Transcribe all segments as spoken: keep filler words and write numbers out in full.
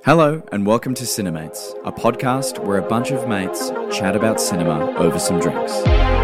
Hello and welcome to Cinemates, a podcast where a bunch of mates chat about cinema over some drinks.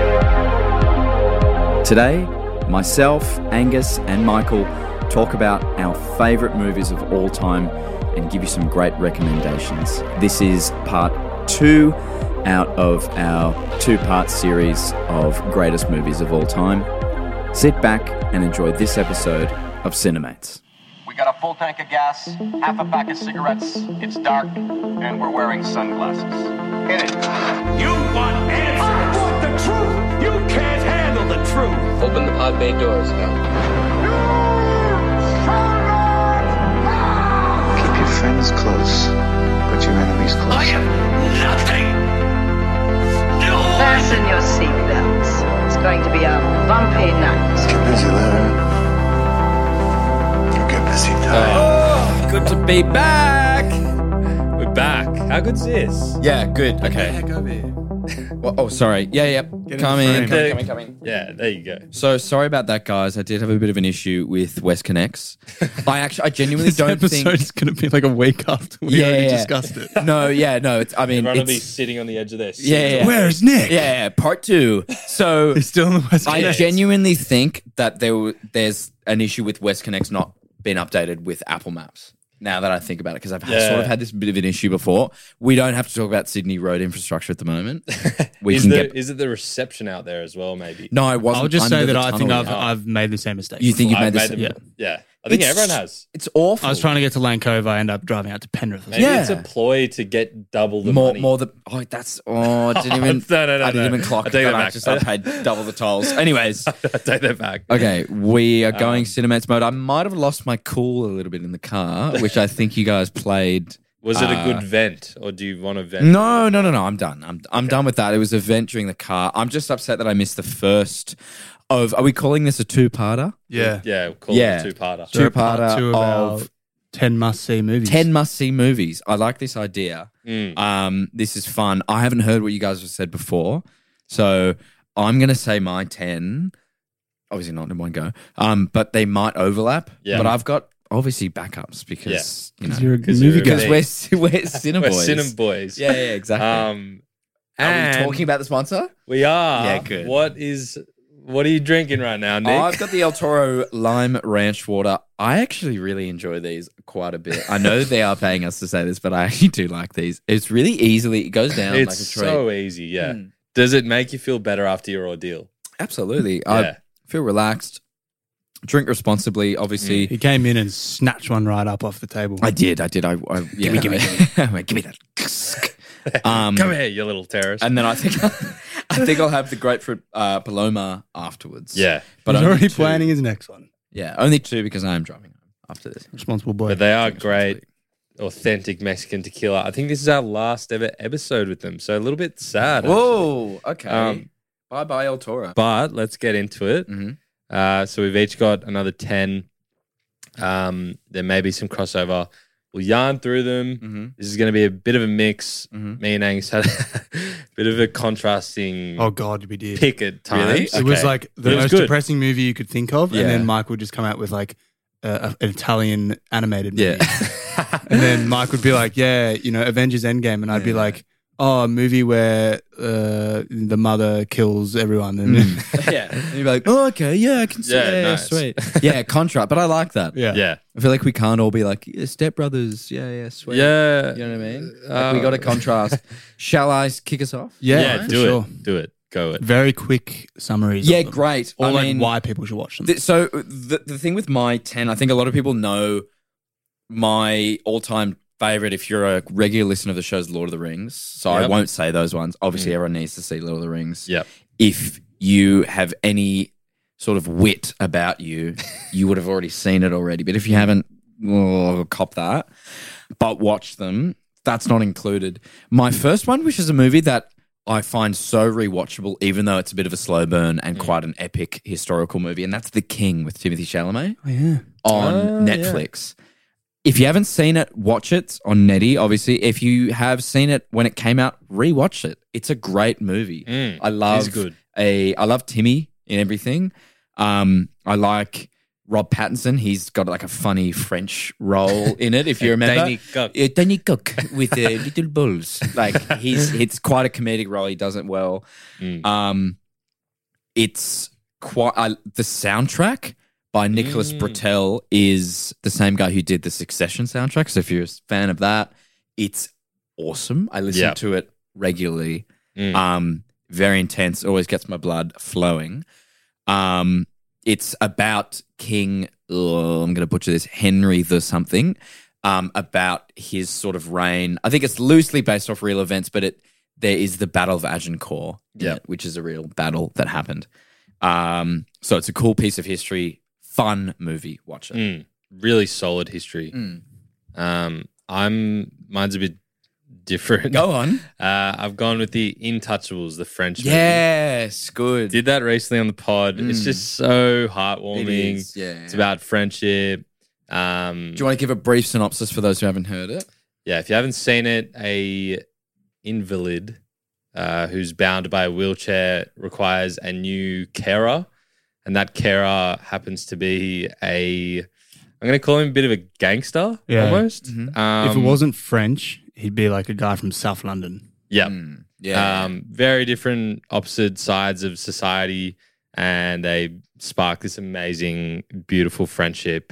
Today, myself, Angus and Michael talk about our favourite movies of all time and give you some great recommendations. This is part two out of our two-part series of greatest movies of all time. Sit back and enjoy this episode of Cinemates. We got a full tank of gas, half a pack of cigarettes, it's dark, and we're wearing sunglasses. Hit it. You want answers! I want the truth! You can't handle the truth! Open the pod bay doors now. You shall not pass! Keep your friends close, but your enemies close. I am nothing! No! Fasten your seatbelts. It's going to be a bumpy night. Get busy later. Get busy dying. Oh, good to be back! We're back. How good's this? Yeah, good. Okay. Heck over here. Well, oh, sorry. Yeah, yeah. in Come the in, frame. come in, come in, come in. Yeah, there you go. So sorry about that, guys. I did have a bit of an issue with West Connects. I actually, I genuinely This don't episode think. is going to be like a week after we Yeah, already yeah. discussed it. No, yeah, no. It's. I mean, Everyone will be it's. sitting on the edge of their seat. Yeah, yeah, yeah. Where's Nick? Yeah, yeah, part two. So He's still in the West I Connect. genuinely think that there w- there's an issue with West Connects not being updated with Apple Maps. Now that I think about it, because I've had- Yeah. sort of had this bit of an issue before. We don't have to talk about Sydney road infrastructure at the moment. We is, can the, get. is it the reception out there as well, maybe? No, I wasn't. I'll just under say that the I think tunnel I've yet. I've made the same mistake. You think you've I've made this? made Yeah. them- yeah. I think It's- everyone has. It's awful. I was trying to get to Lane Cove. I ended up driving out to Penrith. Maybe Yeah. it's a ploy to get double the more, money. more the oh that's oh I didn't even No, no, no, I didn't no. even clock I take that that I back. just I paid double the tolls. Anyways, I take that back. okay, we are going Um, Cinemates mode. I might have lost my cool a little bit in the car, which I think you guys played. Was it a uh, good vent, or do you want to vent? No, no, no, no. I'm done. I'm I'm done with that. It was an event during the car. I'm just upset that I missed the first of. Are we calling this a two-parter? Yeah. Yeah, call Yeah. it a two-parter. Two- Part Two-parter two of, of our ten must-see movies. ten must-see movies. I like this idea. Mm. Um, this is fun. I haven't heard what you guys have said before, so I'm going to say my ten. Obviously not in one go, um, but they might overlap. Yeah. But I've got obviously backups because you know Because you're a 'Cause movie you're a because guy. big- we're we're Cinema We're boys. Cinema boys. Yeah, yeah, exactly. Um, Are we and talking about the sponsor? we are. Yeah, good. What is? What are you drinking right now, Nick? Oh, I've got the El Toro Lime Ranch Water. I actually really enjoy these quite a bit. I know they are paying us to say this, but I actually do like these. It's really easily, it goes down it's like a treat. so easy. Yeah. Mm. Does it make you feel better after your ordeal? Absolutely. Yeah. I feel relaxed. Drink responsibly, obviously. He came in and snatched one right up off the table. I did, I did. I, I yeah, Gimme, gimme, gimme. give me that. um, Come here, you little terrorist. And then I think I think I'll have the grapefruit uh, Paloma afterwards. yeah. but He's only already two. planning his next one. Yeah, only two because I am driving home after this. Responsible boy. But they are Drink great, responsibly. authentic Mexican tequila. I think this is our last ever episode with them. So a little bit sad. actually. Whoa, okay. Um, bye bye, El Toro. But let's get into it. hmm Uh, so we've each got another ten. Um, there may be some crossover. We'll yarn through them. hmm This is going to be a bit of a mix. Mhm. Me and Angus had a bit of a contrasting Oh, God, we did. pick at times. It was Okay. like the But it was most good. depressing movie you could think of. Yeah. And then Mike would just come out with like uh, an Italian animated movie. Yeah. And then Mike would be like, yeah, you know, Avengers Endgame. And I'd be Yeah. like, oh, a movie where uh, the mother kills everyone. And yeah. And you'd be like, oh, okay, yeah, I can see Yeah, yeah, yeah, nice. sweet. Yeah, contrast. But I like that. yeah. Yeah. I feel like we can't all be like, yeah, stepbrothers. Yeah, yeah, sweet. Yeah. You know what I mean? Like, Uh, we got to contrast. Shall I kick us off? Yeah, Yeah, for do sure. it. Do it. Go it. Very quick summaries. Yeah, of them. great. Or I like mean, why people should watch them. th- so the, the thing with my ten, I think a lot of people know my all-time favorite, if you're a regular listener of the show, is Lord of the Rings. So I Yep. won't say those ones. Obviously, Mm. everyone needs to see Lord of the Rings. Yep. If you have any sort of wit about you, you would have already seen it already. But if you haven't, oh, cop that. But watch them. That's not included. My first one, which is a movie that I find so rewatchable, even though it's a bit of a slow burn and quite an epic historical movie, and that's The King with Timothy Chalamet Oh, yeah. on Oh, Netflix. If you haven't seen it, watch it on Netty, obviously. If you have seen it when it came out, rewatch it. It's a great movie. Mm, I love good. a I love Timmy in everything. Um, I like Rob Pattinson. He's got like a funny French role in it, if you remember. Danny Cook. Yeah, Danny Cook with the little bulls. Like he's it's quite a comedic role. He does it well. Mm. Um, it's quite I, the soundtrack by Nicholas Mm. Britell is the same guy who did the Succession soundtrack. So if you're a fan of that, it's awesome. I listen Yep. to it regularly. Mm. Um, very intense. Always gets my blood flowing. Um, it's about King. Oh, I'm going to butcher this. Henry the something. Um, about his sort of reign. I think it's loosely based off real events, but it there is the Battle of Agincourt, in Yep. it, which is a real battle that happened. Um, so it's a cool piece of history. Fun movie. Watch it. Mm. Really solid history. Mm. Um, I'm mine's a bit different. Go on. Uh, I've gone with the Intouchables, the French movie. Yes, good. Did that recently on the pod. It's Mm. just so It heartwarming. is, yeah. It's about friendship. Um, Do you want to give a brief synopsis for those who haven't heard it? yeah, if you haven't seen it, a invalid uh, who's bound by a wheelchair requires a new carer, and that carer happens to be a. I'm going to call him a bit of a gangster, Yeah. almost. Mhm. Um, if it wasn't French, he'd be like a guy from South London. yeah, Mm, yeah. um, very different, opposite sides of society, and they spark this amazing, beautiful friendship.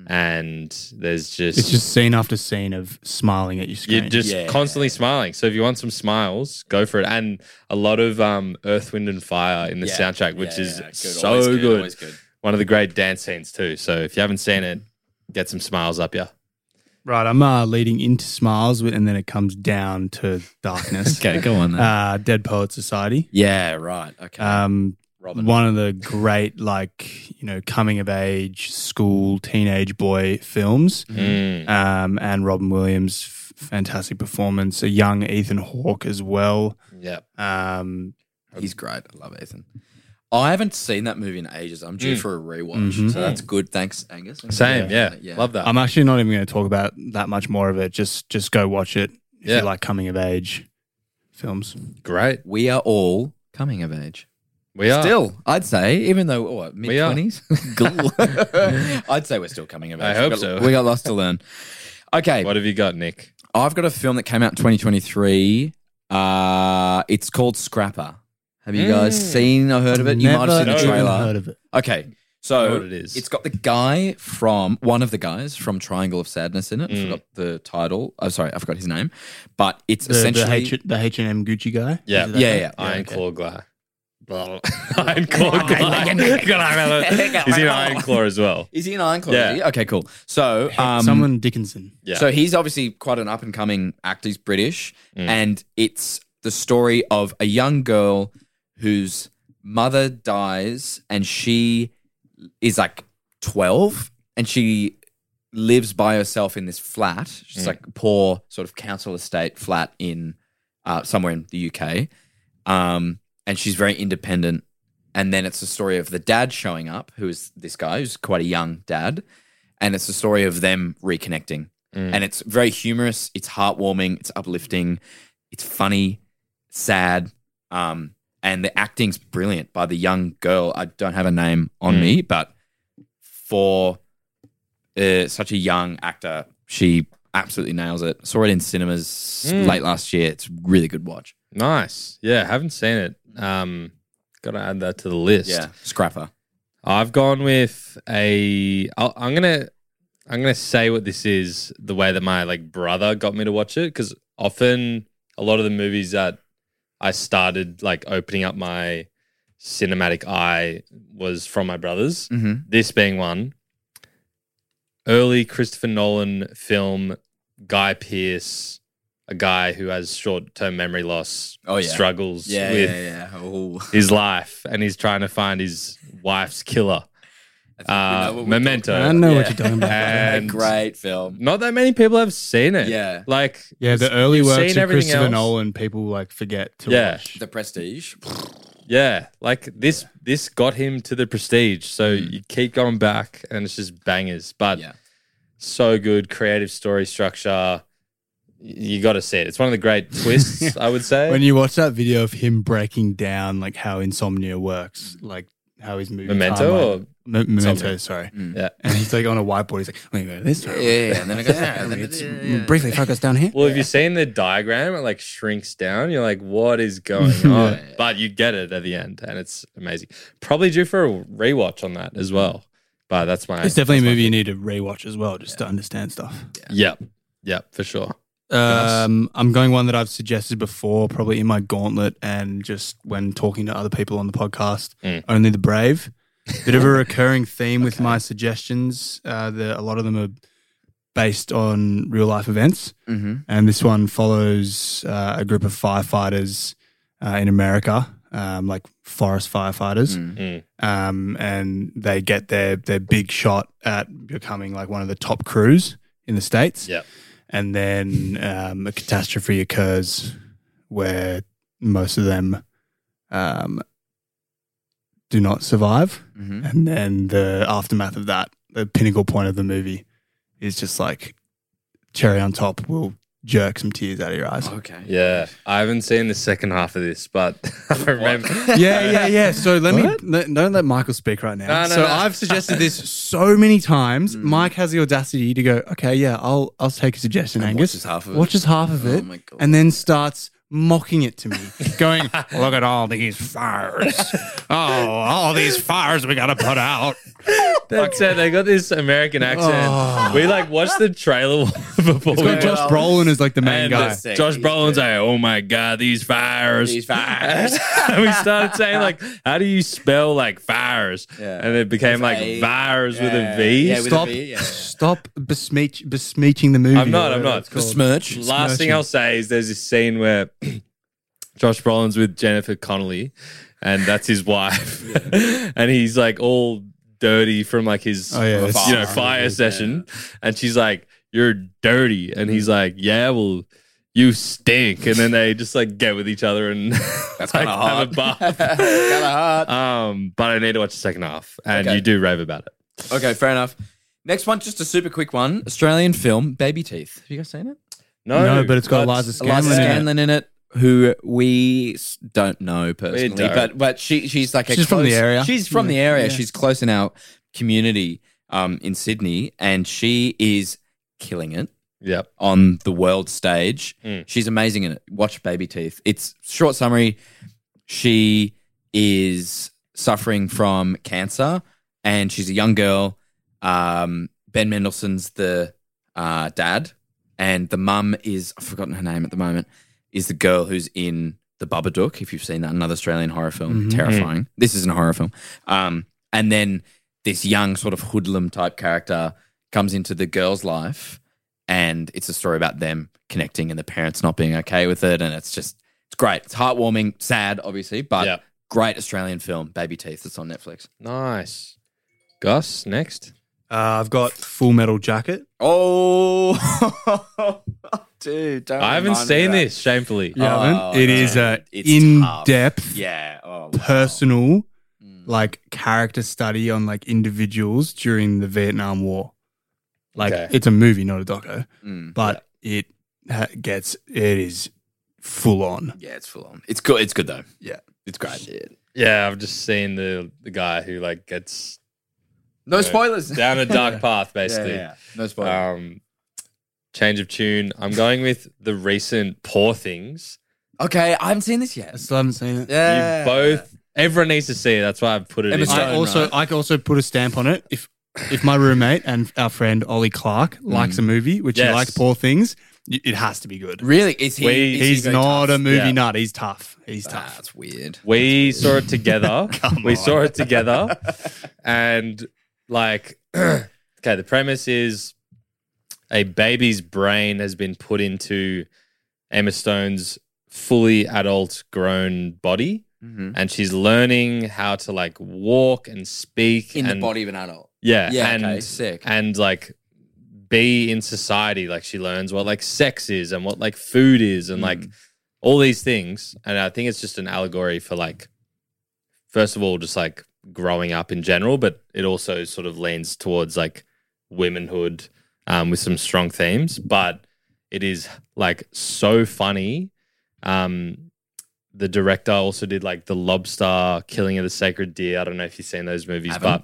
And there's just It's just scene after scene of smiling at your screen. you're just Yeah. constantly smiling. So if you want some smiles, go for it. And a lot of um, Earth, Wind, and Fire in the Yeah. soundtrack, which Yeah, is yeah. Good. so Always good. good, always good. One of the great dance scenes too. So if you haven't seen it, get some smiles up, yeah. Right, I'm uh, leading into smiles, and then it comes down to darkness. Okay, go on then. Uh, Dead Poet Society. yeah, right. Okay. Um, Robin. one of the great, like, you know, coming of age, school, teenage boy films. Mm. Um, and Robin Williams, f- fantastic performance. A young Ethan Hawke as well. Yeah. Um, He's great. I love Ethan. I haven't seen that movie in ages. I'm due Mm. for a rewatch. Mhm. So that's good. Thanks, Angus. Same, yeah. Yeah. Love that. I'm actually not even going to talk about that much more of it. Just, just go watch it if Yeah. you like coming of age films. Great. We are all coming of age. We are. Still, I'd say, even though what, We are. mid-twenties? I'd say we're still coming of age. I hope We've got- so. We got lots to learn. Okay. What have you got, Nick? I've got a film that came out in twenty twenty-three. Uh, it's called Scrapper. Have you guys Mm. seen or heard of it? You might have seen the even trailer. heard of it. Okay. I know So what it is. it's got the guy from one of the guys from Triangle of Sadness in it. I Mm. forgot the title. Oh, sorry, I forgot his name. But it's The, the, essentially H, the H and M Gucci guy. Yeah. Is it that Yeah, guy? yeah. Iron okay. Claw guy. Iron Claw guy. He's in Iron Claw as well. Is he an Iron Claw? Yeah. Is he? Okay, cool. So um, Someone Dickinson. Yeah. So he's obviously quite an up and coming actor. He's British, Mm. and it's the story of a young girl whose mother dies, and she is like twelve, and she lives by herself in this flat. She's Mm. like a poor sort of council estate flat in uh, somewhere in the U K, um, and she's very independent. And then it's the story of the dad showing up, who is this guy who's quite a young dad, and it's the story of them reconnecting. Mm. And it's very humorous. It's heartwarming. It's uplifting. It's funny, sad, um, and the acting's brilliant by the young girl. I don't have a name on Mm. me, but for uh, such a young actor, she absolutely nails it. Saw it in cinemas Mm. late last year. It's a really good watch. Nice. Yeah, haven't seen it. Um, got to add that to the list. Yeah, Scrapper. I've gone with a. I'll, I'm gonna. I'm gonna say what this is the way that my like brother got me to watch it, because often a lot of the movies that I started like opening up my cinematic eye was from my brothers. Mm-hmm. This being one. Early Christopher Nolan film, Guy Pearce, a guy who has short-term memory loss, Oh, yeah. struggles Yeah, with yeah, yeah. Oh. his life, and he's trying to find his wife's killer. Uh, Memento. I know what Yeah. you're talking about. And Great film. not that many people have seen it. Yeah. Like, Yeah, the early you've works seen of everything Christopher else. Nolan, people like forget to Yeah. watch. The Prestige. Yeah, like this this got him to the Prestige. So Mm. you keep going back and it's just bangers. But Yeah. so good, creative story structure. Y- You got to see it. It's one of the great twists, I would say. When you watch that video of him breaking down like how insomnia works, like how his movie Memento timeline- or Me- Memento, Something. sorry. Yeah. And he's like on a whiteboard. He's like, let me go to this. Yeah, yeah, and then it goes, yeah, and then It's it's, yeah. briefly focus down here. Well, if you've seen the diagram, it like shrinks down. You're like, what is going on? Yeah. But you get it at the end, and it's amazing. Probably due for a rewatch on that as well. But that's my. It's definitely a that's my movie you need to rewatch as well, just to understand stuff. Yep. Yep, for sure. Um, I'm going one that I've suggested before, probably in my gauntlet, and just when talking to other people on the podcast. Mm. Only the Brave. Bit of a recurring theme with my suggestions. Uh, the, a lot of them are based on real life events, Mm-hmm. and this one follows uh, a group of firefighters uh, in America, um, like forest firefighters, Mm. um, and they get their their big shot at becoming like one of the top crews in the States. Yep. And then um, a catastrophe occurs where most of them um, do not survive. Mm-hmm. And then the aftermath of that, the pinnacle point of the movie, is just like cherry on top will jerk some tears out of your eyes. Okay. Yeah. I haven't seen the second half of this, but I remember. Yeah, yeah, yeah. So let What? me let, don't let Michael speak right now. No, no, so no. I've suggested this so many times. Mike has the audacity to go, okay, yeah, I'll I'll take a suggestion, And Angus. watches half of it. Watches half of Oh it, my God. and then starts mocking it to me, going, "Look at all these fires! Oh, all these fires we gotta put out." That's it. They got this American accent. We like watched the trailer before. It's we got Josh well, Brolin as like the main and guy. sick. Josh He's Brolin's good. like, oh my God, these fires. These fires. And we started saying, like, how do you spell like fires? Yeah. And it became like A- virus with a yeah. V. Yeah, with a Stop, V, yeah. stop besmeech, besmeeching the movie. I'm not, or I'm whatever not. it's called. Smirch. Last thing Smirching. I'll say is there's this scene where Josh Brolin's with Jennifer Connelly, and that's his wife, and he's like all dirty from like his Oh, yeah, you that's- know fire session, and she's like, "You're dirty," and he's like, "Yeah, well, you stink," and then they just like get with each other and That's like, kind of have hard. a bath. Kind of hard. Um, but I need to watch the second half, and Okay. you do rave about it. Okay, fair enough. Next one, just a super quick one. Australian film, Baby Teeth. Have you guys seen it? No, but it's got Eliza Scanlon Eliza in it. Scanlon in it, who we s- don't know personally, don't. but but she she's like a She's from close- the area. She's from the Yeah. area. Yeah. She's close in our community um, in Sydney, and she is killing it Yep. on the world stage. Mm. She's amazing in it. Watch Baby Teeth. It's short summary. She is suffering from cancer, and she's a young girl. Um, Ben Mendelsohn's the uh, dad, and the mum is, I've forgotten her name at the moment, is the girl who's in The Babadook, if you've seen that, another Australian horror film. Terrifying. This isn't a horror film. Um, and then this young sort of hoodlum type character comes into the girl's life, and it's a story about them connecting and the parents not being okay with it. And it's just, it's great. It's heartwarming, sad, obviously, but Yep. great Australian film, Baby Teeth. It's on Netflix. Nice. Gus, next. Uh, I've got Full Metal Jacket. Oh, dude. Don't I haven't remind me seen of that. this, shamefully. You Oh, haven't? It no. is a It's in-depth, Yeah. Oh, wow. personal, like character study on like individuals during the Vietnam War. Like Okay. it's a movie, not a doco, Mm. but it ha- gets it is full on. Yeah, it's full on. It's good. It's good though. Yeah. It's great. Yeah, I've just seen the the guy who like gets No spoilers. down a dark path, basically. Yeah, yeah. No spoilers. Um, change of tune. I'm going with the recent Poor Things. okay, I haven't seen this I yet. still haven't seen it. Yeah. You both. Everyone needs to see it. That's why I've put it Emma in. Stone. I also right? I can also put a stamp on it if if my roommate and our friend Ollie Clark likes a movie, which Yes. he likes Poor Things, y- it has to be good. Really? Is he? We- is he He's very not tough? a movie Yeah. nut. He's tough. He's Ah, tough. that's weird. We saw it together. we on. saw it together. And like, okay, the premise is a baby's brain has been put into Emma Stone's fully adult grown body. Mhm. And she's learning how to like walk and speak In and, the body of an adult. Yeah. Yeah, and, okay, sick. And like be in society. Like she learns what like sex is and what like food is and like all these things. And I think it's just an allegory for like, first of all, just like growing up in general, but it also sort of leans towards like womanhood um, with some strong themes. But it is like so funny. Um, the director also did like The Lobster, Killing of the Sacred Deer. I don't know if you've seen those movies, Haven't. but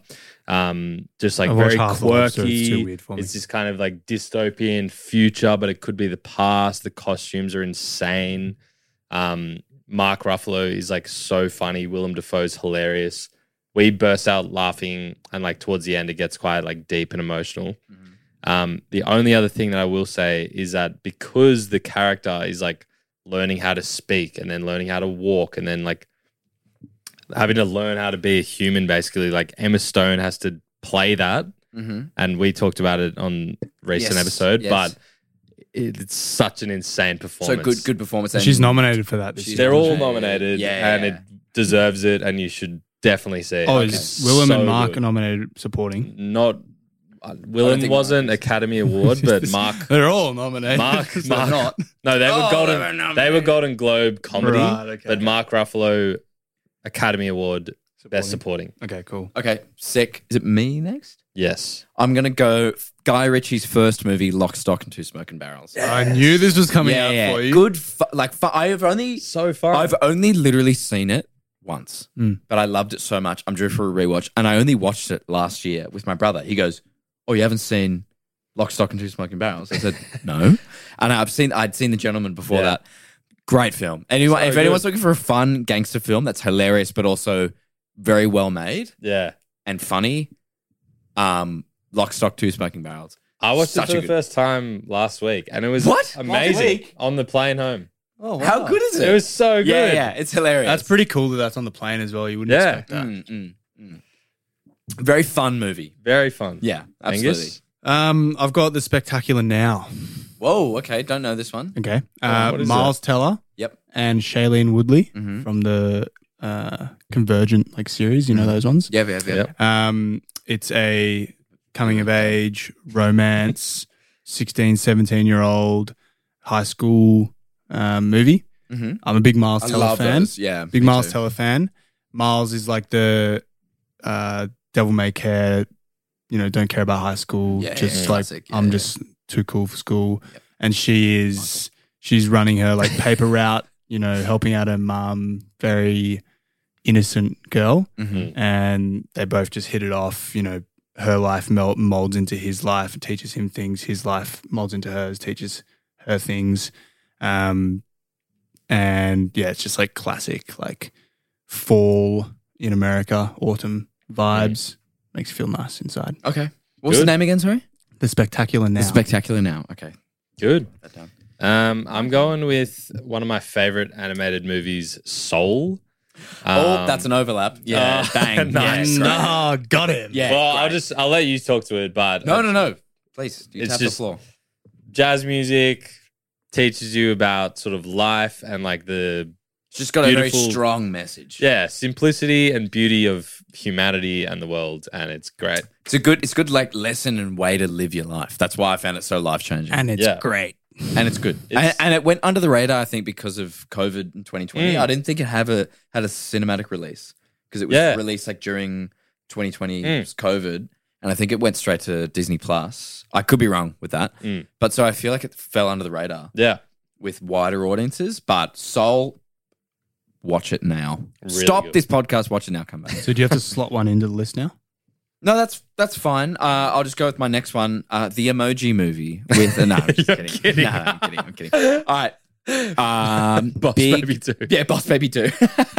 Um, just like I watched very half of it, so quirky. it's too weird for me. It's this kind of like dystopian future, but it could be the past. The costumes are insane. Um, Mark Ruffalo is like so funny. Willem Dafoe's hilarious. We burst out laughing, and like towards the end, it gets quite like deep and emotional. Mm-hmm. Um, the only other thing that I will say is that because the character is like learning how to speak and then learning how to walk and then like having to learn how to be a human, basically, like Emma Stone has to play that. Mm-hmm. And we talked about it on recent Yes, episode, yes. but it, it's such an insane So performance. good, good performance. and- She's nominated for that this She's year. They're all nominated. nominated, Yeah, and yeah. it deserves it, and you should definitely see it. Oh, Like, is it's Willem so and Mark good. are nominated supporting? Not uh, Willem think wasn't Mark is. Academy Award, but Mark. They're all nominated. Mark, They're Mark, not. no, they were Oh, golden. they were They, nominated. were Golden Globe comedy, Right, okay. but Mark Ruffalo Academy Award best Supporting. supporting. Okay, cool. Okay, sick. Is it me next? Yes, I'm gonna go Guy Ritchie's first movie, Lock, Stock, and Two Smoking Barrels. I knew this was coming out for you. Good. Fu- like fu- I've only so fun. I've only literally seen it once, Mm. but I loved it so much. I'm due for a rewatch, and I only watched it last year with my brother. He goes, "Oh, you haven't seen Lock, Stock, and Two Smoking Barrels?" I said, "No," and I've seen I'd seen The Gentleman before Yeah. that. Great film. Anyone, So if good. anyone's looking for a fun gangster film that's hilarious but also very well made yeah. and funny, um, Lock, Stock, Two Smoking Barrels. I watched Such it for a the good- first time last week, and it was What? amazing Last week? on the plane home. Oh, how good is it? It was so good. yeah, yeah, it's hilarious. That's pretty cool that that's on the plane as well. You wouldn't Yeah. expect that. Mm, mm, mm. Very fun movie. Very fun. Yeah, absolutely. Angus? Um, I've got The Spectacular Now. Whoa, okay, don't know this one. Okay. on, Uh, what is Miles Teller Yep. and Shailene Woodley Mhm. from the uh, Convergent like series. You know those ones? Yeah, yeah, yeah. Yep. Um, it's a coming of age romance, sixteen, seventeen year old high school um, movie. Mm-hmm. I'm a big Miles I Teller love fan. those. Yeah, Big me Miles too. Teller fan. Miles is like the uh, devil may care, you know, don't care about high school. Yeah, just yeah, like classic. Yeah, I'm yeah. just too cool for school. Yep. And she is she's running her like paper route, you know, helping out her mum, very innocent girl. Mm-hmm. And they both just hit it off, you know, her life mel- molds into his life and teaches him things. His life molds into hers, teaches her things. Um, and yeah, it's just like classic, like fall in America, autumn vibes. Makes you feel nice inside. Okay. What was the Good. name again, sorry? The Spectacular Now. The Spectacular Now. Okay. Good. Put that down. Um, I'm going with one of my favorite animated movies, Soul. oh, Um, that's an overlap. Yeah, uh, bang. nice. Yeah, great. Nah, got him. Yeah, well, I'll great. just I'll let you talk to it, but No, no, no. Please, you It's tap just- the floor. jazz music teaches you about sort of life and like the It's just got a very beautiful- strong message. yeah simplicity and beauty of humanity and the world, and it's great. It's a good, it's good like lesson and way to live your life. That's why I found it so life changing. And it's Yeah. great. and it's good. It's- and, and it went under the radar, I think, because of COVID in twenty twenty. Mm. I didn't think it have a had a cinematic release because it was Yeah. released like during twenty twenty Mm. was COVID, and I think it went straight to Disney Plus. I could be wrong with that, Mm. but so I feel like it fell under the radar Yeah, with wider audiences. But Soul, watch it now. Really Stop good. this podcast. Watch it now. Come back. So do you have to slot one into the list now? No, that's that's fine. Uh, I'll just go with my next one, uh, the Emoji Movie with. Uh, no, I'm just You're kidding. kidding. No, no, I'm kidding. I'm kidding. All right. Um, Boss big- Baby two. Yeah, Boss Baby two.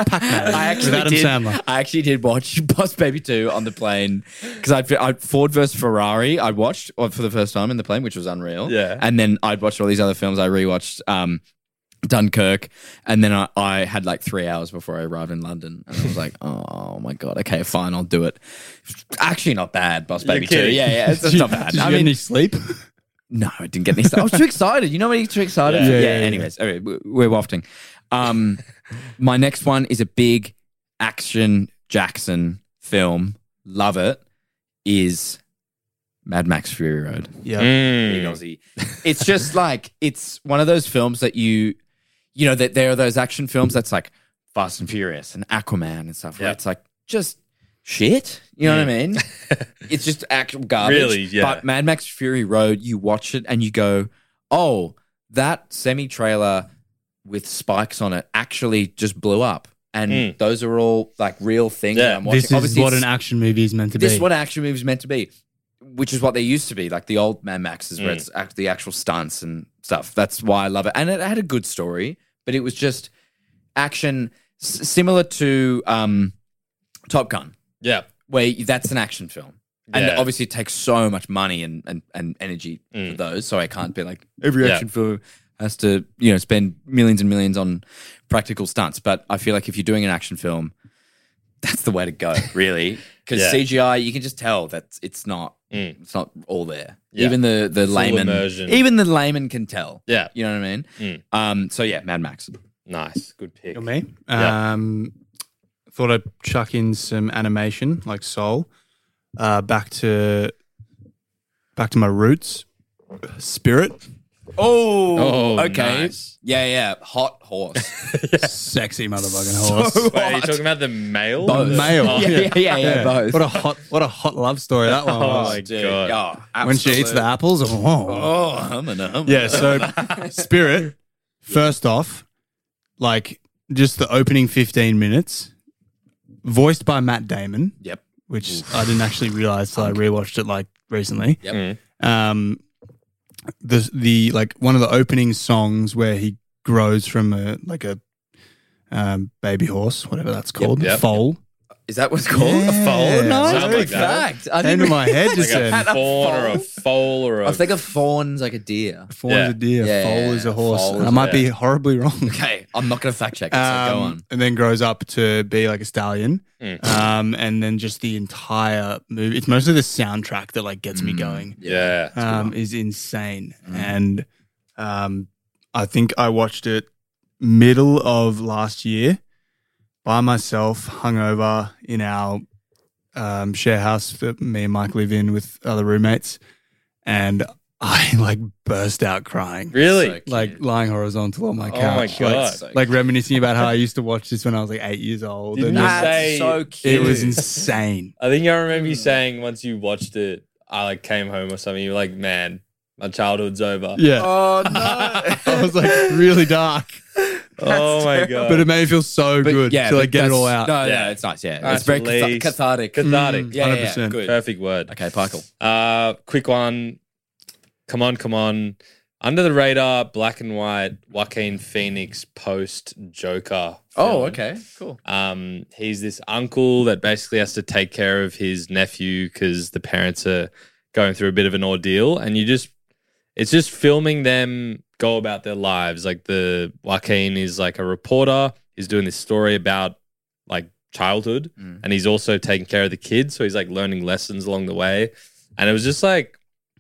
I actually With Adam did. Sandler. I actually did watch Boss Baby two on the plane because I'd, I'd Ford versus Ferrari. I'd watched for the first time in the plane, which was unreal. Yeah. and then I'd watched all these other films. I rewatched um, Dunkirk, and then I, I had like three hours before I arrived in London, and I was like, oh my god, okay, fine, I'll do it. Actually, not bad, Boss You're Baby two. kidding. Yeah, yeah, it's, it's not bad. Did you I get mean, any sleep? no, I didn't get any stuff. I was too excited. You know when you're too excited? Yeah. Yeah. Yeah, yeah, yeah. Anyways, okay, we- we're wafting. Um, my next one is a big action Jackson film. Love it. Is Mad Max Fury Road. Yeah. Big Mm. Aussie. It's just like it's one of those films that you, you know, that there are those action films that's like Fast and Furious and Aquaman and stuff. Where Yeah. it's like just shit. You know what I mean? It's just actual garbage. Really, yeah. But Mad Max Fury Road, you watch it and you go, oh, that semi trailer with spikes on it actually just blew up. and Mm. those are all like real things Yeah. that I'm watching. This is Obviously, what it's- an action movie is meant to this be. is what an action movie is meant to be, which is what they used to be, like the old Mad Maxes, where Mm. it's act- the actual stunts and stuff. That's why I love it, and it had a good story, but it was just action s- similar to um, Top Gun, Yeah. where that's an action film. And Yeah. obviously, it takes so much money and, and, and energy Mm. for those. So I can't be like every Yeah. action film has to, you know, spend millions and millions on practical stunts. But I feel like if you're doing an action film, that's the way to go, really. Because Yeah. C G I, you can just tell that it's not, Mm. it's not all there. Yeah. Even the the Full layman, immersion. even the layman can tell. Yeah. You know what I mean? Mm. Um. So yeah, Mad Max. Nice. Good pick. Got me. Yeah. Um, thought I'd chuck in some animation like Soul. Uh, back to back to my roots. Spirit, Oh. Oh, okay. nice. Yeah. Yeah. Hot horse. sexy motherfucking horse. So Wait, are you hot. talking about the male? Both. The- Male. Oh, Yeah, yeah, yeah, yeah, both. What a hot, what a hot love story that one Oh was. my Dude, God. yeah, When she eats the absolute- apples, oh, Oh, hum and hum. yeah. So, Spirit. First off, like just the opening fifteen minutes, voiced by Matt Damon, Yep. which I didn't actually realize till I rewatched it like recently. Yep. Mm. Um, the the like one of the opening songs where he grows from a like a um, baby horse, whatever that's called, yep. foal. Is that what it's called? Yeah. A foal? No, Sounds good like that. fact. I Came didn't to my head just Like a then. a fawn or a foal. foal or I a. was thinking fawn's like a deer. Fawn's Yeah. a deer, Yeah, foal yeah, is a yeah. horse. Foal And I is- might be yeah. horribly wrong. Okay, I'm not going to fact check it, so go Um, on. and then grows up to be like a stallion. Mm. Um, and then just the entire movie. It's mostly the soundtrack that like gets me going. yeah. Um, is insane. And um, I think I watched it middle of last year by myself, hungover in our um, share house that me and Mike live in with other roommates, and I like burst out crying, Really? So cute. like lying horizontal on my Oh couch, my like- God. So like reminiscing about how I used to watch this when I was like eight years old. Didn't and you just- That's say- so cute. it was insane. I think I remember you saying once you watched it, I like came home or something. You were like, "Man, my childhood's over." Yeah, Oh, no. I was like really dark, oh my terrible. god! but it made me feel so But good yeah, to like but get it all that's- out. No, Yeah. no, it's nice. Yeah, Nice it's very cath- release. cathartic. Cathartic. Mm. Yeah, yeah, one hundred yeah, percent. good. Perfect word. Okay, Michael. Uh, quick one. Come on, come on. Under the radar, black and white. Joaquin Phoenix post Joker. Oh, film. okay, cool. Um, he's this uncle that basically has to take care of his nephew because the parents are going through a bit of an ordeal, and you just, it's just filming them go about their lives. Like the Joaquin is like a reporter. He's doing this story about like childhood, Mm. and he's also taking care of the kids, so he's like learning lessons along the way, and it was just like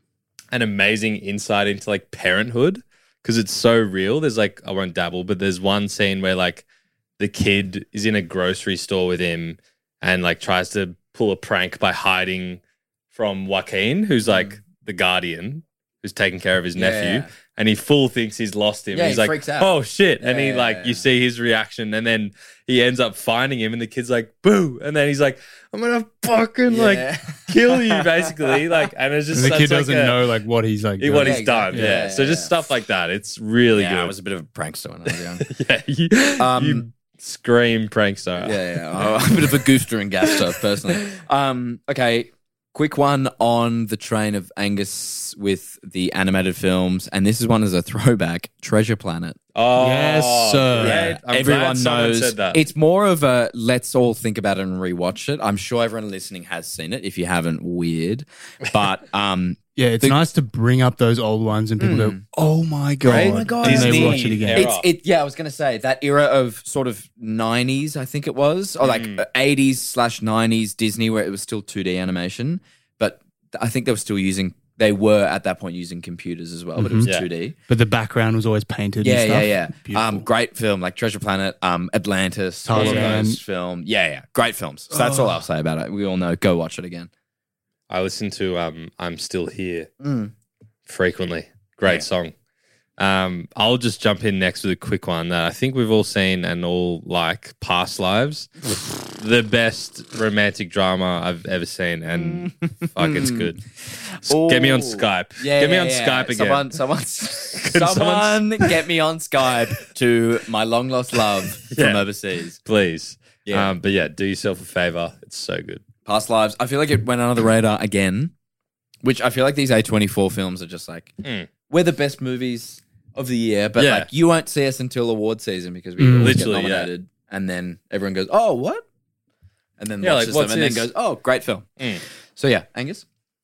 an amazing insight into like parenthood because it's so real. There's like, I won't dabble, but there's one scene where like the kid is in a grocery store with him and like tries to pull a prank by hiding from Joaquin, who's like the guardian who's taking care of his Yeah. nephew, and he full thinks he's lost him. Yeah, he's he like, freaks out. oh shit. And he Yeah. like, you see his reaction, and then he ends up finding him, and the kid's like, boo. And then he's like, I'm gonna fucking Yeah. like kill you, basically. Like, and it's just the such kid like doesn't a- know like what he's like. what doing. he's Yeah, done. exactly. Yeah. Yeah, So just yeah. stuff like that. It's really Yeah, good. I was a bit of a prankster when I was young. yeah. You, Um, you scream prankster. yeah, yeah. I'm a bit of a gooster and gaster, personally. Um, okay, quick one on the train of Angus with the animated films, and this is one as a throwback, Treasure Planet. Oh, Yes, sir. great. I'm everyone glad someone knows said that. it's more of a let's all think about it and rewatch it. I'm sure everyone listening has seen it. If you haven't, weird. But um, Yeah, it's The- nice to bring up those old ones and people go, "Oh my god!" Great. Oh my God. and they Disney watch it again. era. it's it. Yeah, I was gonna say that era of sort of nineties, I think it was, or like eighties slash nineties Disney, where it was still two D animation, but I think they were still using. They were at that point using computers as well, but it was Yeah. two D. But the background was always painted. Yeah, and yeah, stuff. yeah. Beautiful. Um, great film, like Treasure Planet, um, Atlantis, all of Tarzan. those film. Yeah, yeah, great films. So that's all I'll say about it. We all know. Go watch it again. I listen to um, I'm Still Here Mm. frequently. Great Yeah. song. Um, I'll just jump in next with a quick one that I think we've all seen and all like. Past Lives, the best romantic drama I've ever seen, and fuck, it's good. S- Get me on Skype. Yeah, Get me yeah, on yeah. Skype again. Someone, someone, someone get me on Skype to my long lost love from Yeah. overseas. Please. Yeah. Um, but yeah, do yourself a favor. It's so good. Past Lives. I feel like it went under the radar again, which I feel like these A twenty-four films are just like, Mm. we're the best movies of the year, but Yeah. like you won't see us until award season because we Mm. always get Literally, yeah. nominated, and then everyone goes, "Oh, what?" And then Yeah, watches like, what's them and this? then goes, "Oh, great film." Mm. So yeah, Angus.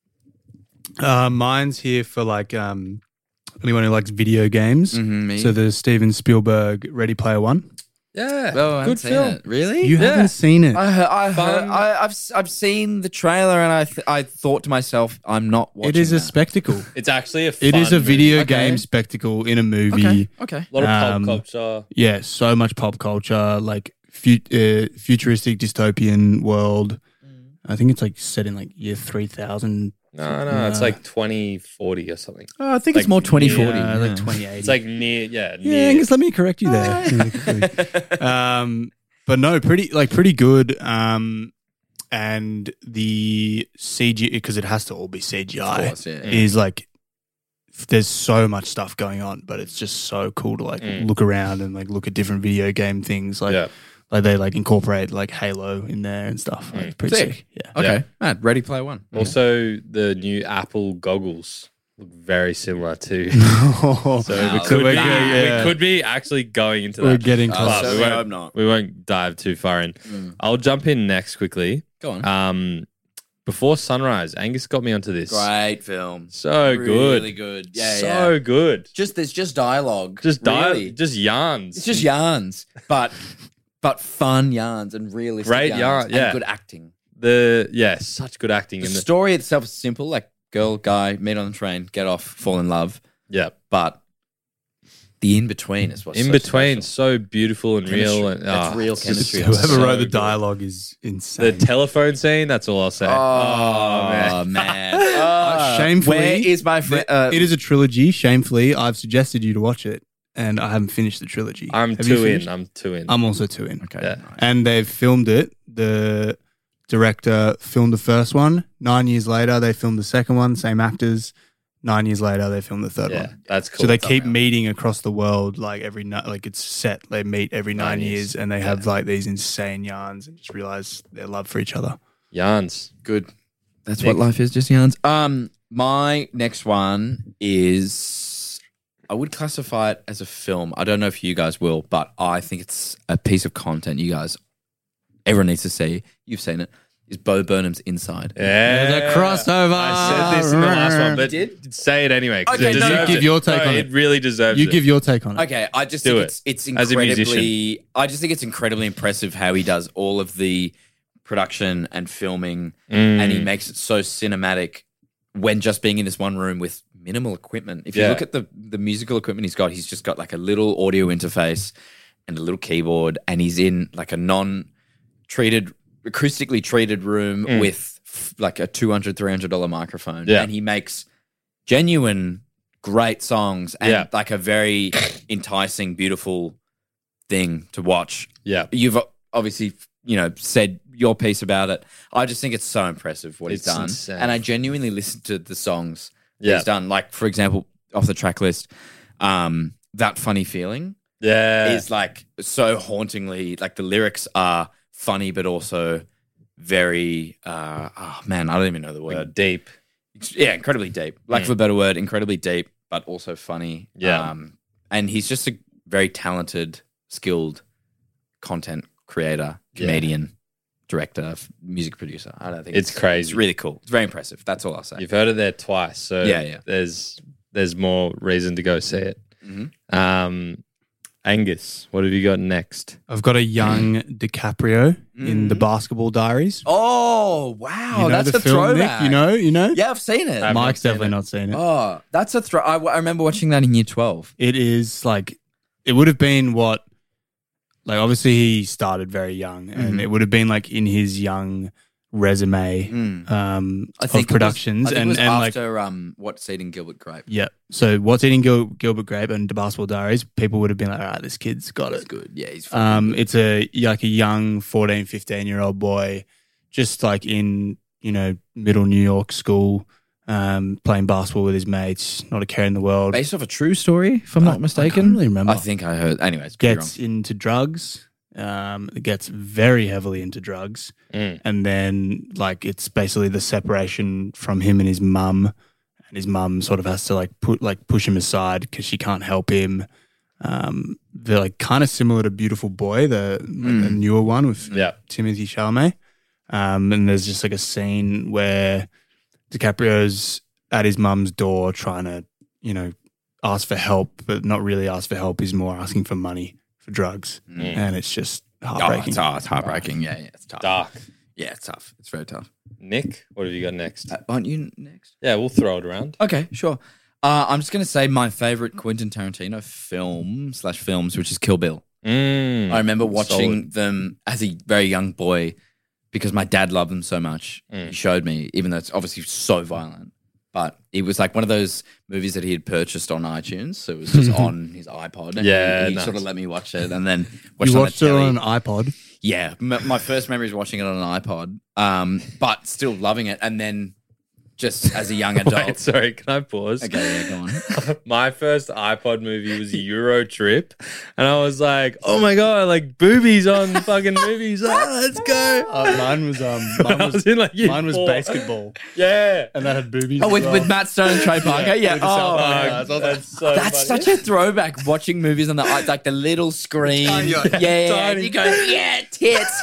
Uh, mine's here for like um, anyone who likes video games. Mm-hmm, me. So the Steven Spielberg Ready Player One. Yeah. Oh, I haven't good seen film. it. Really? You Yeah. haven't seen it. I heard, I Fun. heard, I, I've I've seen the trailer and I th- I thought to myself, I'm not watching. It is a that. spectacle. It's actually a fun It is a movie. video Okay. game spectacle in a movie. Okay. Okay. A lot of Um, pop culture. Yeah, so much pop culture, like fu- uh, futuristic dystopian world. I think it's like set in like year three thousand. No, no, it's uh, like twenty forty or something. Oh, I think Like it's more twenty near- forty. Uh, like twenty eighty. It's like near, yeah, yeah, near. Angus, let me correct you there. um, but no, pretty like pretty good. Um, and the C G because it has to all be C G I. Of course, yeah. Is like there's so much stuff going on, but it's just so cool to like Mm. look around and like look at different video game things. Like Yeah. like they like incorporate like Halo in there and stuff. Like, Mm. it's pretty Sick. sick. Yeah. Okay, Yeah. Mad. Ready Player One. Also, the new Apple goggles look very similar to. so So Wow. we could we're be, good, yeah. we could be actually going into We're that. getting Uh, close. But certainly we, hope won't, not. we won't dive too far in. Mm. I'll jump in next quickly. Go on. Um, before Sunrise, Angus got me onto this. Great film. So good. Really good. Yeah, so yeah. good. Just there's just dialogue. Just di- really. just yarns. It's just yarns, but but fun yarns and realistic Great yarns yarn, and yeah. good acting. the yeah, such good acting The in the story itself is simple, like girl, guy, meet on the train, get off, fall in love. yeah. But the in between is what's In so between, special. so beautiful and Chemistry. real. And, That's oh, real it's just chemistry. Whoever so wrote the good. dialogue is insane. The telephone scene, that's all I'll say. Oh, man. man. Oh, Shamefully, where is my friend? Uh, it is a trilogy. Shamefully, I've suggested you to watch it, and I haven't finished the trilogy. I'm Have you two in. finished? I'm two in. I'm also two in. okay. Yeah. nice. And they've filmed it. The director filmed the first one. Nine years later, they filmed the second one. Same actors. Nine years later, they filmed the third yeah, one. that's cool. So they That's keep unreal. meeting across the world, like every night. Like it's set. They meet every nine, Nine years, years. and they Yeah. have like these insane yarns, and just realize their love for each other. yarns. Good. That's Nick. what life is, just yarns. Um, my next one is I would classify it as a film. I don't know if you guys will, but I think it's a piece of content you guys everyone needs to see. You've seen it. Is Bo Burnham's Inside. Yeah, There's a crossover. I said this in the last one, but You did? say it anyway. 'cause Okay, it no, deserves give it. your take No, on it. it. really deserves You it. give your take on it. Okay, I just Do think it. it's it's As a musician. incredibly. I just think it's incredibly impressive how he does all of the production and filming, Mm. and he makes it so cinematic when just being in this one room with minimal equipment. If you Yeah. look at the the musical equipment he's got, he's just got like a little audio interface and a little keyboard, and he's in like a non-treated, acoustically treated room Mm. with f- like a two hundred dollars, three hundred dollars microphone, Yeah. and he makes genuine great songs and Yeah. like a very enticing, beautiful thing to watch. Yeah, You've obviously, you know, said your piece about it. I just think it's so impressive what It's he's done. insane. And I genuinely listen to the songs that Yeah. he's done. Like, for example, off the track list, um, That Funny Feeling yeah. is like so hauntingly, like the lyrics are funny, but also very, uh, oh man, I don't even know the Like word. deep. Yeah, incredibly deep. Lack of a better word, incredibly deep, but also funny. Yeah. Um, and he's just a very talented, skilled content creator, Yeah. comedian, director, f- music producer. I don't think It's crazy. It's really cool. It's very impressive. That's all I'll say. You've heard it there twice, so Yeah, yeah. There's there's more reason to go see it. Mhm. Um, Angus, what have you got next? I've got a young DiCaprio in the Basketball Diaries. Oh wow, you know that's the a film, throwback. Nick? You know, you know. Yeah, I've seen it. I've Mike's not seen definitely it. not seen it. Oh, that's a throw. I, I remember watching that in year twelve. It is like it would have been what, like obviously he started very young, and Mhm. it would have been like in his young resume Mm. um, I of think it was- productions I think and it was and like after um, What's Eating Gilbert Grape. yeah. So What's Eating Gil- Gilbert Grape and The Basketball Diaries, people would have been like, all right, this kid's got That's it. good. Yeah, he's fucking Um, good. it's a like a young fourteen, fifteen year old boy, just like in you know middle New York school, um, playing basketball with his mates, not a care in the world. based off a true story, if I'm I- not I mistaken. can't really remember. I think I heard. Anyways, could be Gets into drugs. Um, gets very heavily into drugs, Mm. and then like it's basically the separation from him and his mum, and his mum sort of has to like put like push him aside because she can't help him. Um, they're like kind of similar to Beautiful Boy, the like the newer one with Yeah. Timothy Chalamet. Um, and there's just like a scene where DiCaprio's at his mum's door trying to, you know, ask for help, but not really ask for help. He's more asking for money for drugs. And it's just Oh, heartbreaking. it's, oh, it's heartbreaking. Yeah, yeah, it's tough. Dark. Yeah, it's tough. It's very tough. Nick, what have you got next? Uh, aren't you next? Yeah, we'll throw it around. Okay, sure. Uh, I'm just going to say my favorite Quentin Tarantino film slash films, which is Kill Bill. Mm. I remember watching Solid. them as a very young boy because my dad loved them so much. Mm. He showed me, even though it's obviously so violent. But it was like one of those movies that he had purchased on iTunes. So it was just on his iPod. And Yeah, he, he nice. sort of let me watch it and then watched You it on watched the it telly. on an iPod. Yeah, m- my first memory is watching it on an iPod, um, but still loving it. And then just as a young adult. Wait, sorry, can I pause? Okay, yeah, go on. My first iPod movie was Euro Trip, and I was like, "Oh my god, like boobies on fucking movies! Ah, let's go!" Uh, mine was um, mine I was, was in like year mine was four. basketball, Yeah. and that had boobies. Oh, as with, well. with Matt Stone and Trey Parker. Yeah. with the South Oh, Park my guys. I was that's so That's funny. such a throwback watching movies on the i- like the little screen. yeah. Yeah, Tiny. and you go, yeah, tits.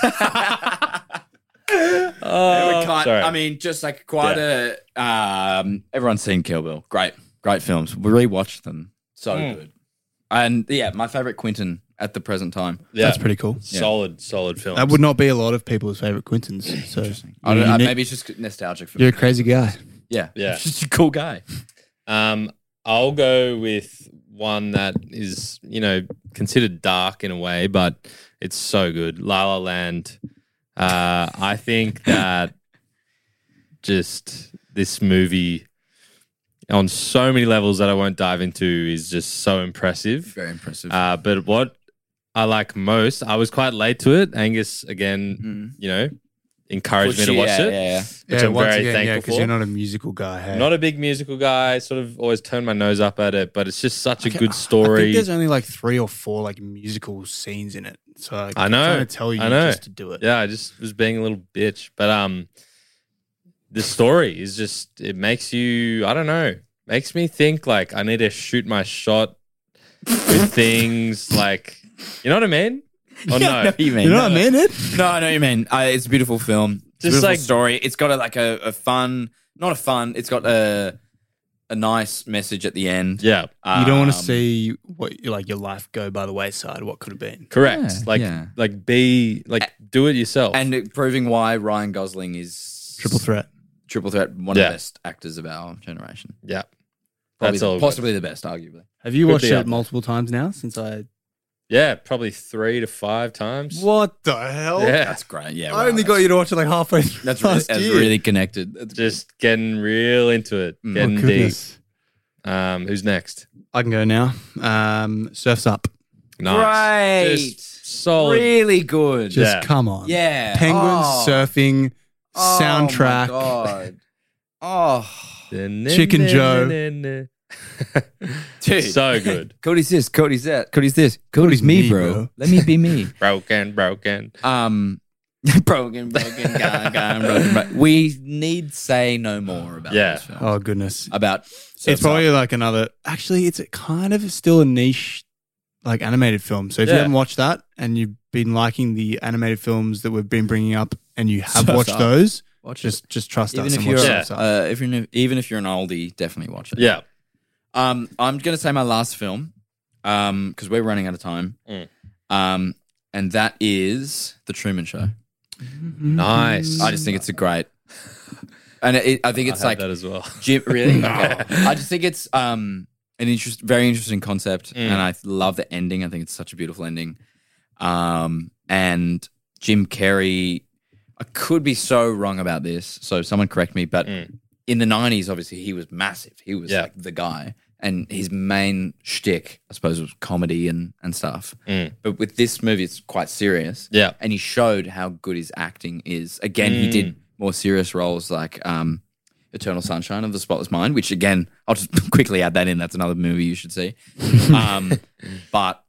Oh, We can't- sorry. I mean, just like quite a. Um, everyone's seen Kill Bill. Great, great films. We rewatched them. So Mm. good. And yeah, my favorite Quentin at the present time. yeah, That's pretty cool. solid, solid film. That would not be a lot of people's favorite Quintins. So I don't you- know, you- maybe it's just nostalgic for you're me. a crazy guy. Yeah, Yeah. just a cool guy. Um, I'll go with one that is, you know, considered dark in a way, but it's so good. La La Land. Uh, I think that just this movie on so many levels that I won't dive into is just so impressive. Very impressive. Uh, but what I like most, I was quite late to it. Angus, again, Mm. you know, encouraged me to Pushy, watch yeah, it. Yeah, yeah. Which I'm once very again, yeah, thankful because for. you're not a musical guy. Hey? Not a big musical guy, sort of always turn my nose up at it, but it's just such a Okay, good I story. think there's only like three or four like musical scenes in it. So like, I I'm know. trying to tell you I know. just to do it. Yeah, I just was being a little bitch. But um the story is just it makes you I don't know, makes me think like I need to shoot my shot with things like you know what I mean? Or Yeah, I no? know what you mean. You know what I mean? It. No, I know what you mean. Uh, it's a beautiful film. It's a Just beautiful like- story. It's got a, like a, a fun, not a fun. It's got a a nice message at the end. Yeah. You don't want Um, to see what like your life go by the wayside. What could have been? Correct. Yeah, like yeah. like be like do it yourself. and it- proving why Ryan Gosling is Triple threat. triple threat, one Yeah. of the best actors of our generation. yeah. Probably That's the- all. good. possibly the best, arguably. Have you Could watched be up it there. multiple times now since I? Yeah, probably three to five times. What the hell? Yeah. That's great. Yeah, I wow, only that's- got you to watch it like halfway through That's really, last that's year. really connected. That's Just getting real into it. Mm. Oh, Getting deep. goodness. Um, who's next? I can go now. Um, Surf's Up. Nice. Great. Just solid. really good. Just Yeah. come on. yeah. Penguins Oh. surfing Oh, soundtrack. my God. Oh, Chicken Joe. dude. So good. Cody's this, Cody's that, Cody's this, Cody's, Cody's me, me, bro. bro. Let me be me. Broken, broken. Um, broken, broken, gone, gone, broken, broken. We need say no more about Yeah. this film. Oh goodness. About It's probably like another. Actually, it's a kind of still a niche, like animated film. So if you Yeah. haven't watched that and you've been liking the animated films that we've been bringing up, and you have Surf's watched Up. those, watch just just trust even us if and you're watch Yeah. Surf's Up. uh, if you're even if you're an oldie, definitely watch it. Yeah. Um, I'm gonna say my last film, um, because we're running out of time. Mm. Um, and that is The Truman Show. Nice. I just think it's a great, and it, I think I it's had like that as well. Jim, really? Okay. I just think it's um an interest, very interesting concept, Mm. and I love the ending. I think it's such a beautiful ending. Um, and Jim Carrey, I could be so wrong about this, so someone correct me, but Mm. in the nineties, obviously, he was massive. He was Yeah. like the guy. And his main shtick, I suppose, was comedy and, and stuff. Mm. But with this movie, it's quite serious. Yeah. And he showed how good his acting is. Again, he Mm. did more serious roles like um, Eternal Sunshine of the Spotless Mind, which again, I'll just quickly add that in. That's another movie you should see. um, but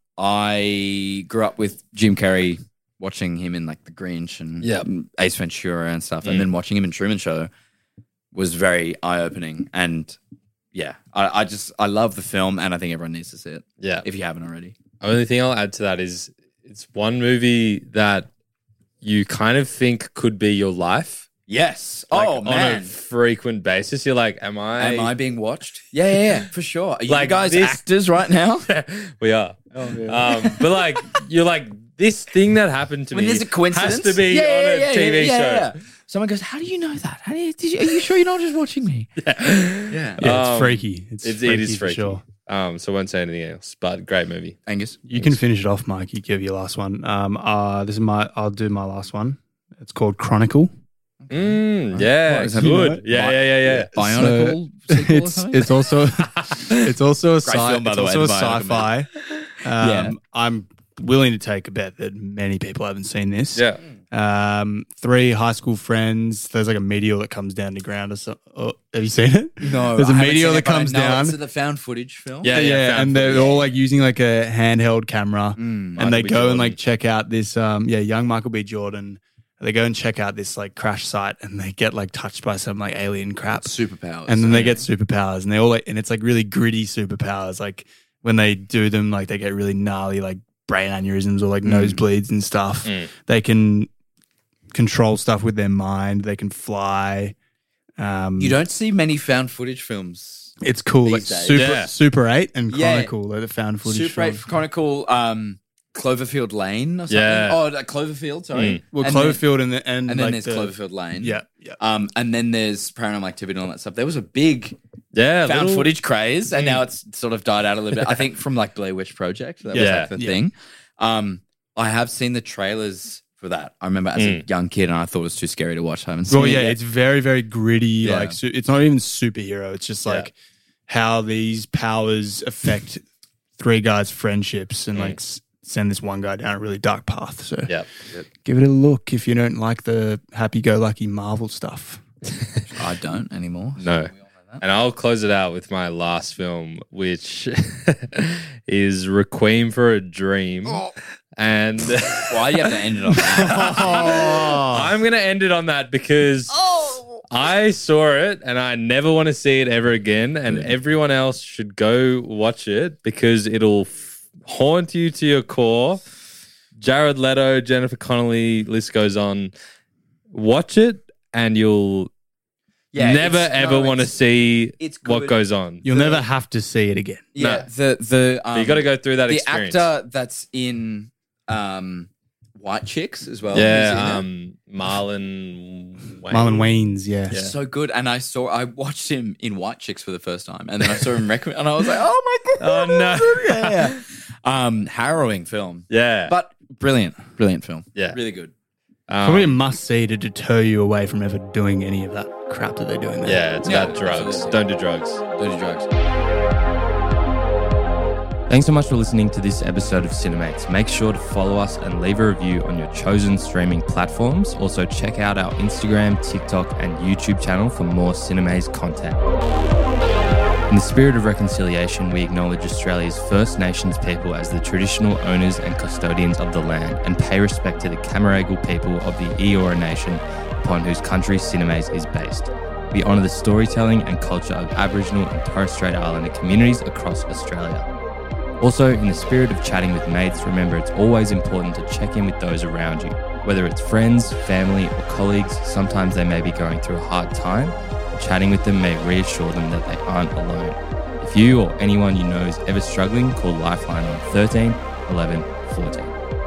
I grew up with Jim Carrey, watching him in like The Grinch and Yep. Ace Ventura and stuff. Mm. And then watching him in Truman Show was very eye-opening. And yeah, I, I just, I love the film and I think everyone needs to see it Yeah. if you haven't already. Only thing I'll add to that is it's one movie that you kind of think could be your life. Yes. Like, oh, on man. a frequent basis. You're like, am I? Am I being watched? Yeah, yeah, yeah, for sure. Are you Like guys this- actors right now? we are. Oh, yeah. Um, but like, you're like, this thing that happened to When me there's a coincidence, has to be yeah, on yeah, a yeah, T V yeah, show. yeah, yeah. Someone goes, "How do you know that? How do you, did you, are you sure you're not just watching me?" Yeah, yeah. Yeah, it's Um, freaky. It's, It's, freaky it is for freaky. sure. Um, so I won't say anything else, but great movie. Angus, You can finish it off, Mike. You give your last one. Um, uh, this is my. I'll do my last one. It's called Chronicle. Mm, yeah, What, is that- good. Yeah, yeah, yeah, yeah. Bionicle sequel or It's something? it's also it's also a Great sci- film, by it's the way, also a the Bionicle sci-fi. Um, Yeah. I'm willing to take a bet that many people haven't seen this. Yeah. Um, three high school friends. There's like a meteor that comes down to ground. Or so. Oh, have you seen it? No, There's a I haven't meteor seen that it, but I comes know down. It's the found footage film. Yeah, yeah, found and they're footage. all like using like a handheld camera, Mm. and they Michael B. go and Jordan. like check out this. Um, yeah, young Michael B. Jordan. They go and check out this like crash site, and they get like touched by some like alien crap, Superpowers. and then they get superpowers, and they all like, and it's like really gritty superpowers. Like when they do them, like they get really gnarly like brain aneurysms or like nosebleeds and stuff. Mm. They can control stuff with their mind. They can fly. Um, You don't see many found footage films. It's cool. these Like days. Super Yeah. Super Eight and Yeah. Chronicle, like the found footage. Super eight film. Chronicle, um, Cloverfield Lane or something. Yeah. Oh, uh, Cloverfield, sorry. Mm. Well, And then- Cloverfield and the, and, and then like there's the, Cloverfield Lane. Yeah, yeah. Um, and then there's Paranormal Activity and all that stuff. There was a big Yeah. found little- footage craze, and now it's sort of died out a little bit. I think from like Blair Witch Project, that was Yeah, like the yeah. thing. Um, I have seen the trailers for that. I remember as a Mm. young kid, and I thought it was too scary to watch. I haven't seen Well, it yeah, yet. it's very, very gritty. Yeah. Like, su- it's not even superhero. It's just Yeah. like how these powers affect three guys' friendships and Mm. like s- send this one guy down a really dark path. So Yeah. give it a look if you don't like the happy-go-lucky Marvel stuff. I don't anymore. No. And I'll close it out with my last film, which is Requiem for a Dream. And Why do you have to end it on that? I'm going to end it on that because I saw it and I never want to see it ever again. And everyone else should go watch it because it'll f- haunt you to your core. Jared Leto, Jennifer Connelly, list goes on. Watch it and you'll Yeah, never it's- ever no, want to it's- see it's what good. goes on. You'll never have to see it again. Yeah, No. the the um, you got to go through that the experience. actor that's in um, White Chicks as well. yeah, who's in it. um, Marlon Wayne. Marlon Wayans, yeah. Yeah. So good, and I saw I watched him in White Chicks for the first time, and then I saw him recommend, and I was like, "Oh my god!" Oh no. yeah, um, harrowing film, Yeah. but brilliant, brilliant film. Yeah. really good. Um, Probably a must-see to deter you away from ever doing any of that crap that they're doing there. yeah, it's Yeah, about drugs. absolutely. Don't do drugs. Don't do drugs. Thanks so much for listening to this episode of Cinemates. Make sure to follow us and leave a review on your chosen streaming platforms. Also, check out our Instagram, TikTok, and YouTube channel for more Cinemates content. In the spirit of reconciliation, we acknowledge Australia's First Nations people as the traditional owners and custodians of the land and pay respect to the Camaragal people of the Eora Nation upon whose country Cinemates is based. We honour the storytelling and culture of Aboriginal and Torres Strait Islander communities across Australia. Also, in the spirit of chatting with mates, remember it's always important to check in with those around you. Whether it's friends, family, or colleagues, sometimes they may be going through a hard time. Chatting with them may reassure them that they aren't alone. If you or anyone you know is ever struggling, call Lifeline on thirteen eleven fourteen.